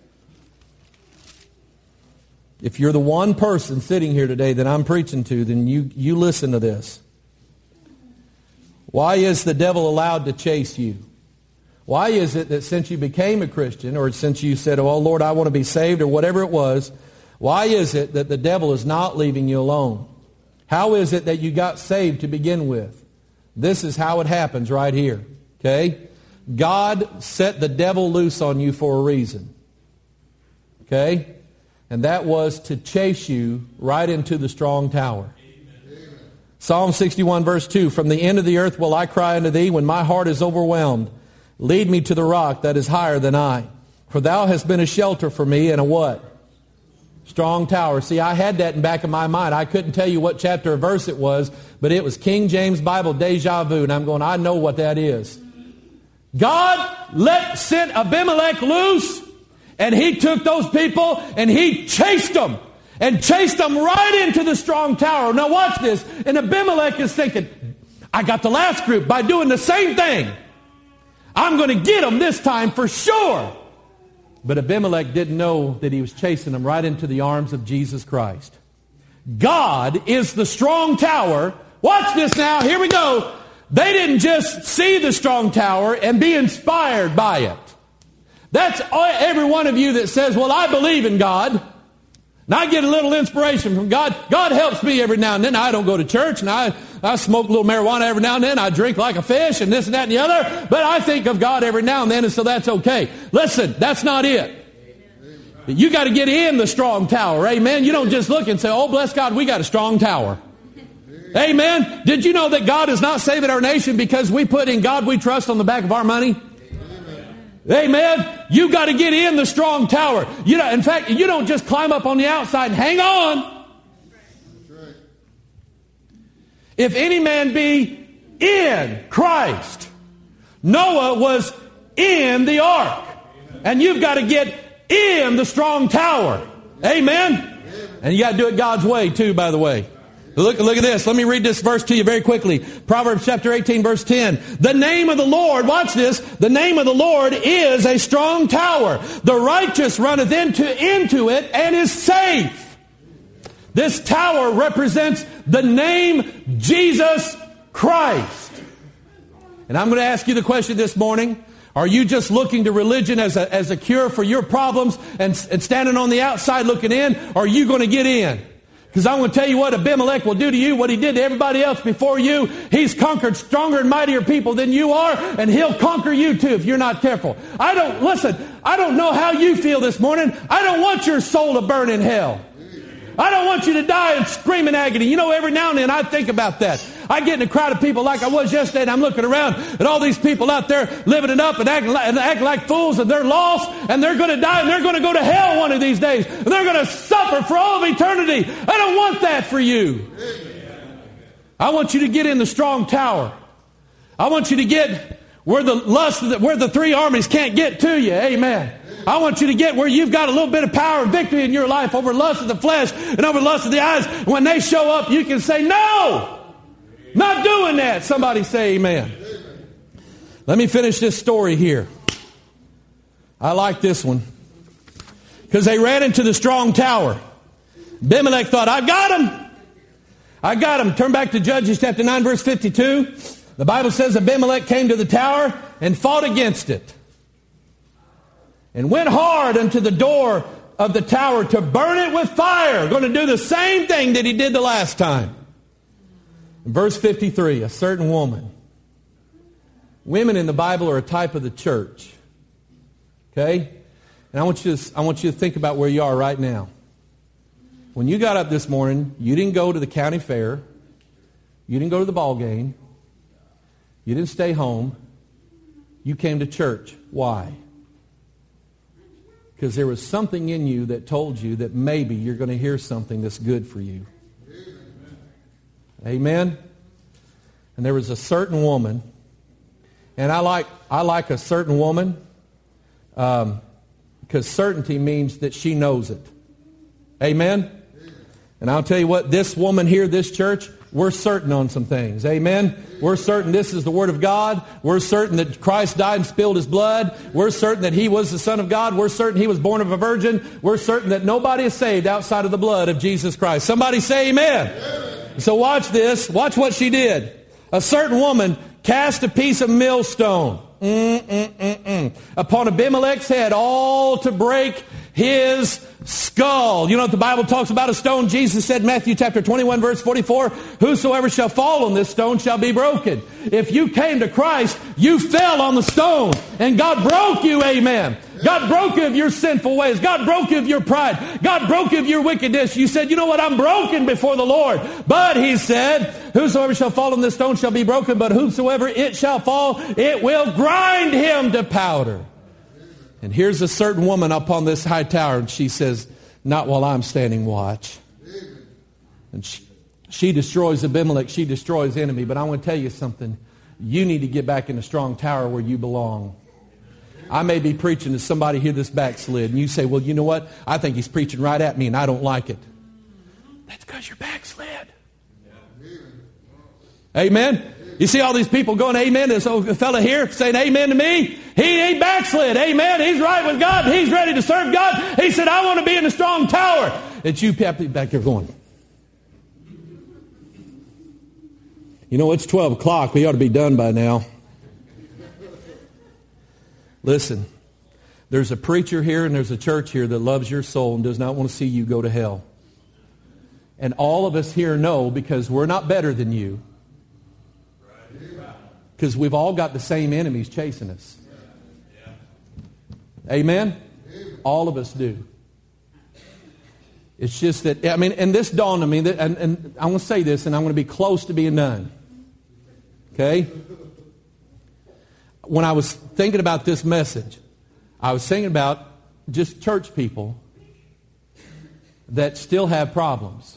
S1: If you're the one person sitting here today that I'm preaching to, then you, you listen to this. Why is the devil allowed to chase you? Why is it that since you became a Christian, or since you said, oh, Lord, I want to be saved, or whatever it was, why is it that the devil is not leaving you alone? How is it that you got saved to begin with? This is how it happens right here. Okay? God set the devil loose on you for a reason. Okay? And that was to chase you right into the strong tower. Amen. Psalm sixty-one verse two, from the end of the earth will I cry unto thee when my heart is overwhelmed. Lead me to the rock that is higher than I. For thou hast been a shelter for me and a what? Strong tower. See, I had that in the back of my mind. I couldn't tell you what chapter or verse it was, but it was King James Bible deja vu. And I'm going, I know what that is. God let sent Abimelech loose, and he took those people and he chased them and chased them right into the strong tower. Now watch this. And Abimelech is thinking, I got the last group by doing the same thing. I'm going to get them this time for sure. But Abimelech didn't know that he was chasing them right into the arms of Jesus Christ. God is the strong tower. Watch this now. Here we go. They didn't just see the strong tower and be inspired by it. That's every one of you that says, well, I believe in God. And I get a little inspiration from God. God helps me every now and then. I don't go to church, and I, I smoke a little marijuana every now and then. I drink like a fish and this and that and the other. But I think of God every now and then, and so that's okay. Listen, that's not it. You got to get in the strong tower. Amen. You don't just look and say, oh, bless God, we got a strong tower. Amen. Did you know that God is not saving our nation because we put in God we trust on the back of our money? Amen. Amen. You got to get in the strong tower. You know, in fact, you don't just climb up on the outside and hang on. If any man be in Christ, Noah was in the ark. And you've got to get in the strong tower. Amen. And you got to do it God's way too, by the way. Look, look at this. Let me read this verse to you very quickly. Proverbs chapter eighteen, verse ten. The name of the Lord, watch this. The name of the Lord is a strong tower. The righteous runneth into, into it and is safe. This tower represents the name Jesus Christ. And I'm going to ask you the question this morning. Are you just looking to religion as a, as a cure for your problems and, and standing on the outside looking in? Or are you going to get in? Because I'm going to tell you what Abimelech will do to you, what he did to everybody else before you. He's conquered stronger and mightier people than you are, and he'll conquer you too if you're not careful. I don't, listen, I don't know how you feel this morning. I don't want your soul to burn in hell. I don't want you to die and scream in agony. You know, every now and then I think about that. I get in a crowd of people like I was yesterday, and I'm looking around at all these people out there living it up and acting like, and acting like fools, and they're lost, and they're going to die, and they're going to go to hell one of these days, and they're going to suffer for all of eternity. I don't want that for you. I want you to get in the strong tower. I want you to get where the lust, where the three armies can't get to you. Amen. I want you to get where you've got a little bit of power and victory in your life over lust of the flesh and over lust of the eyes. When they show up, you can say, no, not doing that. Somebody say amen. Let me finish this story here. I like this one. Because they ran into the strong tower. Abimelech thought, I got him. I got him. Turn back to Judges chapter nine, verse fifty-two. The Bible says Abimelech came to the tower and fought against it, and went hard unto the door of the tower to burn it with fire. Going to do the same thing that he did the last time. In verse fifty-three, a certain woman. Women in the Bible are a type of the church. Okay? And I want you to, I want you to think about where you are right now. When you got up this morning, you didn't go to the county fair. You didn't go to the ball game. You didn't stay home. You came to church. Why? Because there was something in you that told you that maybe you're going to hear something that's good for you. Amen? Amen? And there was a certain woman, and I like I like a certain woman um, because certainty means that she knows it. Amen? Amen? And I'll tell you what, this woman here, this church, we're certain on some things. Amen? We're certain this is the Word of God. We're certain that Christ died and spilled His blood. We're certain that He was the Son of God. We're certain He was born of a virgin. We're certain that nobody is saved outside of the blood of Jesus Christ. Somebody say amen. Amen. So watch this. Watch what she did. A certain woman cast a piece of millstone mm, mm, mm, mm, upon Abimelech's head, all to break his skull. You know what the Bible talks about a stone? Jesus said in Matthew chapter twenty-one verse forty-four, whosoever shall fall on this stone shall be broken. If you came to Christ, you fell on the stone and God broke you, amen. God broke you of your sinful ways. God broke you of your pride. God broke you of your wickedness. You said, you know what, I'm broken before the Lord. But He said, whosoever shall fall on this stone shall be broken, but whosoever it shall fall, it will grind him to powder. And here's a certain woman up on this high tower, and she says, not while I'm standing watch. And she, she destroys Abimelech. She destroys the enemy. But I want to tell you something. You need to get back in the strong tower where you belong. I may be preaching to somebody here that's backslid, and you say, well, you know what? I think he's preaching right at me, and I don't like it. That's because you're backslid. Amen? You see all these people going amen to this old fella here saying amen to me? He ain't backslid. Amen. He's right with God. He's ready to serve God. He said, I want to be in a strong tower. It's you back there going, you know, it's twelve o'clock. We ought to be done by now. Listen, there's a preacher here and there's a church here that loves your soul and does not want to see you go to hell. And all of us here know, because we're not better than you, because we've all got the same enemies chasing us. Amen? All of us do. It's just that, I mean, and this dawned on me, that, and, and I want to say this, and I'm going to be close to being done. Okay? When I was thinking about this message, I was thinking about just church people that still have problems.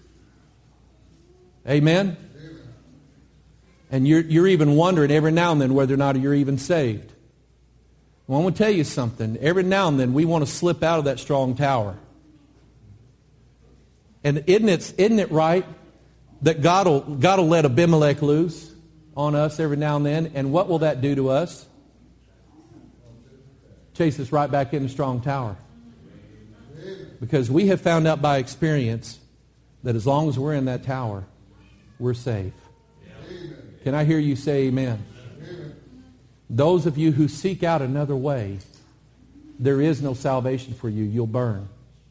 S1: Amen? And you're, you're even wondering every now and then whether or not you're even saved. Well, I want to tell you something. Every now and then we want to slip out of that strong tower. And isn't it, isn't it right that God will, God will let Abimelech loose on us every now and then? And what will that do to us? Chase us right back in the strong tower. Because we have found out by experience that as long as we're in that tower, we're safe. Can I hear you say amen? Amen? Those of you who seek out another way, there is no salvation for you. You'll burn.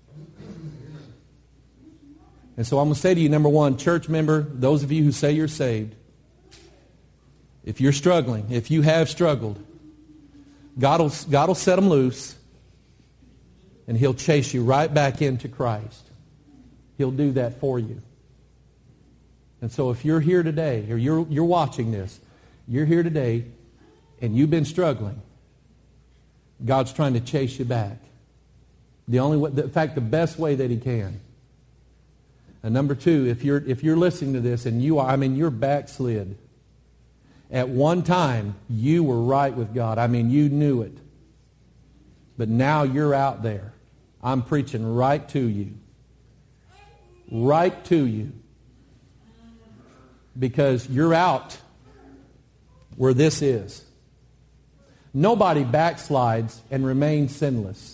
S1: And so I'm going to say to you, number one, church member, those of you who say you're saved, if you're struggling, if you have struggled, God will, God will set them loose and He'll chase you right back into Christ. He'll do that for you. And so if you're here today, or you're, you're watching this, you're here today and you've been struggling, God's trying to chase you back. The only way, in fact, the best way that He can. And number two, if you're, if you're listening to this and you are, I mean, you're backslid. At one time, you were right with God. I mean, you knew it. But now you're out there. I'm preaching right to you. Right to you. Because you're out where this is. Nobody backslides and remains sinless.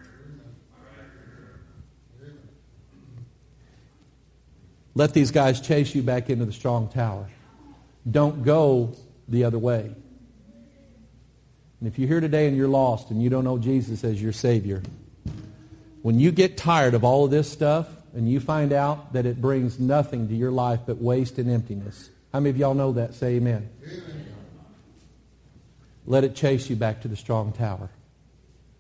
S1: Let these guys chase you back into the strong tower. Don't go the other way. And if you're here today and you're lost and you don't know Jesus as your Savior, when you get tired of all of this stuff, and you find out that it brings nothing to your life but waste and emptiness. How many of y'all know that? Say amen. Amen. Let it chase you back to the strong tower.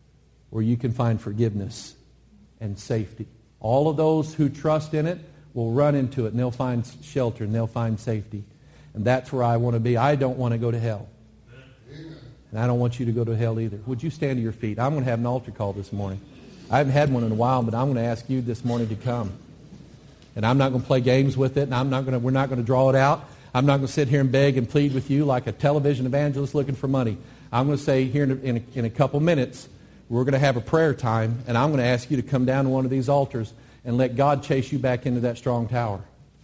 S1: where you can find forgiveness and safety. All of those who trust in it will run into it, and they'll find shelter, and they'll find safety. And that's where I want to be. I don't want to go to hell. And I don't want you to go to hell either. Would you stand to your feet? I'm going to have an altar call this morning. I haven't had one in a while, but I'm going to ask you this morning to come. And I'm not going to play games with it, and I'm not going to, we're not going to draw it out. I'm not going to sit here and beg and plead with you like a television evangelist looking for money. I'm going to say here in a, in a, in a couple minutes, we're going to have a prayer time, and I'm going to ask you to come down to one of these altars and let God chase you back into that strong tower.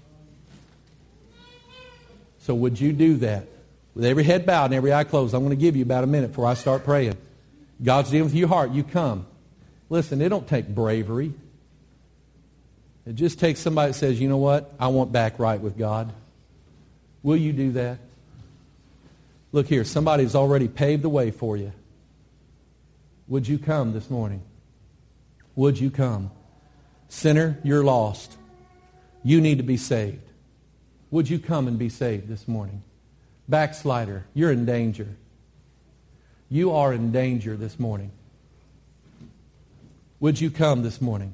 S1: So would you do that? With every head bowed and every eye closed, I'm going to give you about a minute before I start praying. God's dealing with your heart. You come. Listen, it don't take bravery. It just takes somebody that says, you know what? I want back right with God. Will you do that? Look here, somebody's already paved the way for you. Would you come this morning? Would you come? Sinner, you're lost. You need to be saved. Would you come and be saved this morning? Backslider, you're in danger. You are in danger this morning. Would you come this morning?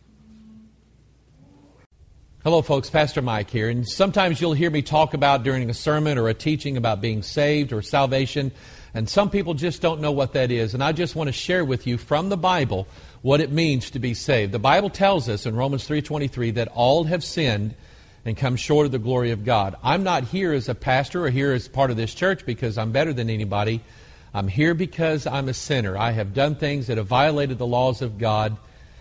S3: Hello, folks. Pastor Mike here. And sometimes you'll hear me talk about during a sermon or a teaching about being saved or salvation. And some people just don't know what that is. And I just want to share with you from the Bible what it means to be saved. The Bible tells us in Romans three twenty-three that all have sinned and come short of the glory of God. I'm not here as a pastor or here as part of this church because I'm better than anybody. I'm here because I'm a sinner. I have done things that have violated the laws of God,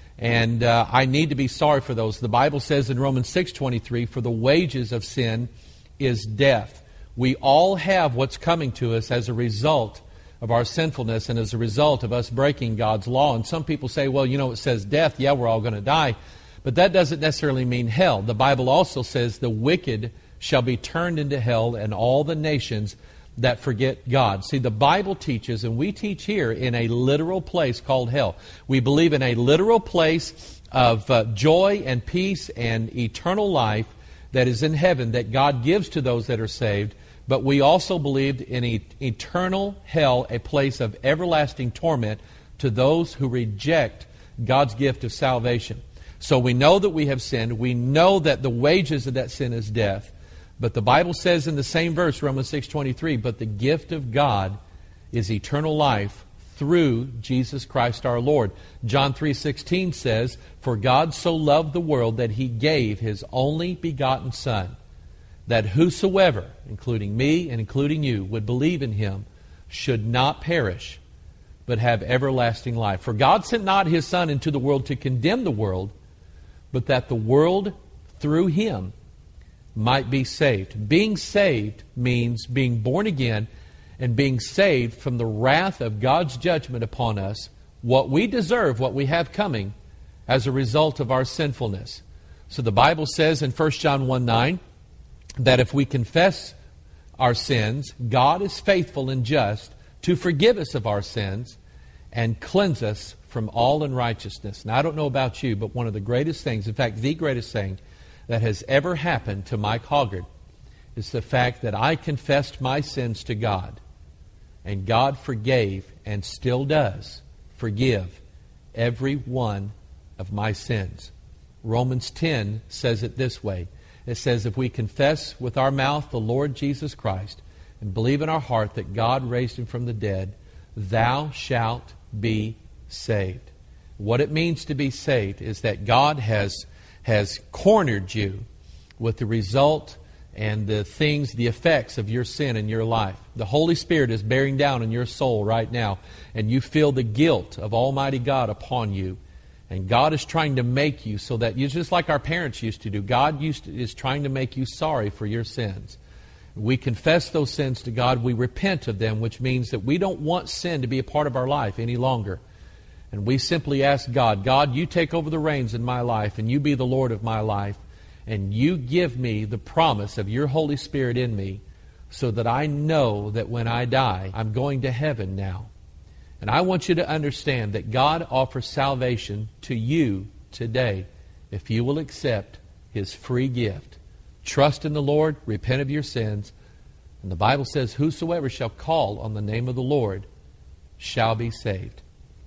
S3: and uh, I need to be sorry for those. The Bible says in Romans six twenty-three, for the wages of sin is death. We all have what's coming to us as a result of our sinfulness and as a result of us breaking God's law. And some people say, well, you know, it says death. Yeah, we're all going to die. But that doesn't necessarily mean hell. The Bible also says the wicked shall be turned into hell and all the nations that forget God. See, the Bible teaches, and we teach here, in a literal place called hell. We believe in a literal place of uh, joy and peace and eternal life that is in heaven that God gives to those that are saved. But we also believed in e- eternal hell, a place of everlasting torment to those who reject God's gift of salvation. So we know that we have sinned. We know that the wages of that sin is death. But the Bible says in the same verse, Romans six twenty-three, but the gift of God is eternal life through Jesus Christ our Lord. John three sixteen says, for God so loved the world that He gave His only begotten Son, that whosoever, including me and including you, would believe in Him should not perish, but have everlasting life. For God sent not His Son into the world to condemn the world, but that the world through Him might be saved. Being saved means being born again and being saved from the wrath of God's judgment upon us, what we deserve, what we have coming, as a result of our sinfulness. So the Bible says in First John one nine that if we confess our sins, God is faithful and just to forgive us of our sins and cleanse us from all unrighteousness. Now, I don't know about you, but one of the greatest things, in fact, the greatest thing that has ever happened to Mike Hoggard is the fact that I confessed my sins to God, and God forgave and still does forgive every one of my sins. Romans ten says it this way. It says, if we confess with our mouth the Lord Jesus Christ and believe in our heart that God raised Him from the dead, thou shalt be saved. What it means to be saved is that God has, has cornered you with the result and the things, the effects of your sin in your life. The Holy Spirit is bearing down in your soul right now, and you feel the guilt of Almighty God upon you. And God is trying to make you so that you, just like our parents used to do, God used to, is trying to make you sorry for your sins. We confess those sins to God. We repent of them, which means that we don't want sin to be a part of our life any longer. And we simply ask God, God, you take over the reins in my life, and you be the Lord of my life, and you give me the promise of your Holy Spirit in me so that I know that when I die, I'm going to heaven now. And I want you to understand that God offers salvation to you today if you will accept His free gift. Trust in the Lord, repent of your sins, and the Bible says, whosoever shall call on the name of the Lord shall be saved.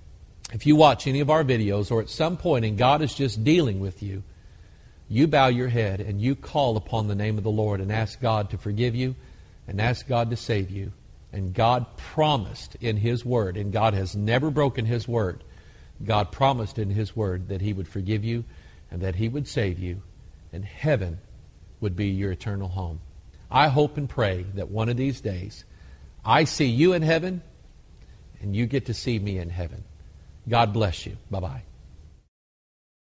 S3: if you watch any of our videos or at some point and God is just dealing with you, you bow your head and you call upon the name of the Lord and ask God to forgive you and ask God to save you. And God promised in His Word, and God has never broken His Word, God promised in His Word that He would forgive you and that He would save you, and heaven would be your eternal home. I hope and pray that one of these days I see you in heaven and you get to see me in heaven. God bless you. Bye-bye.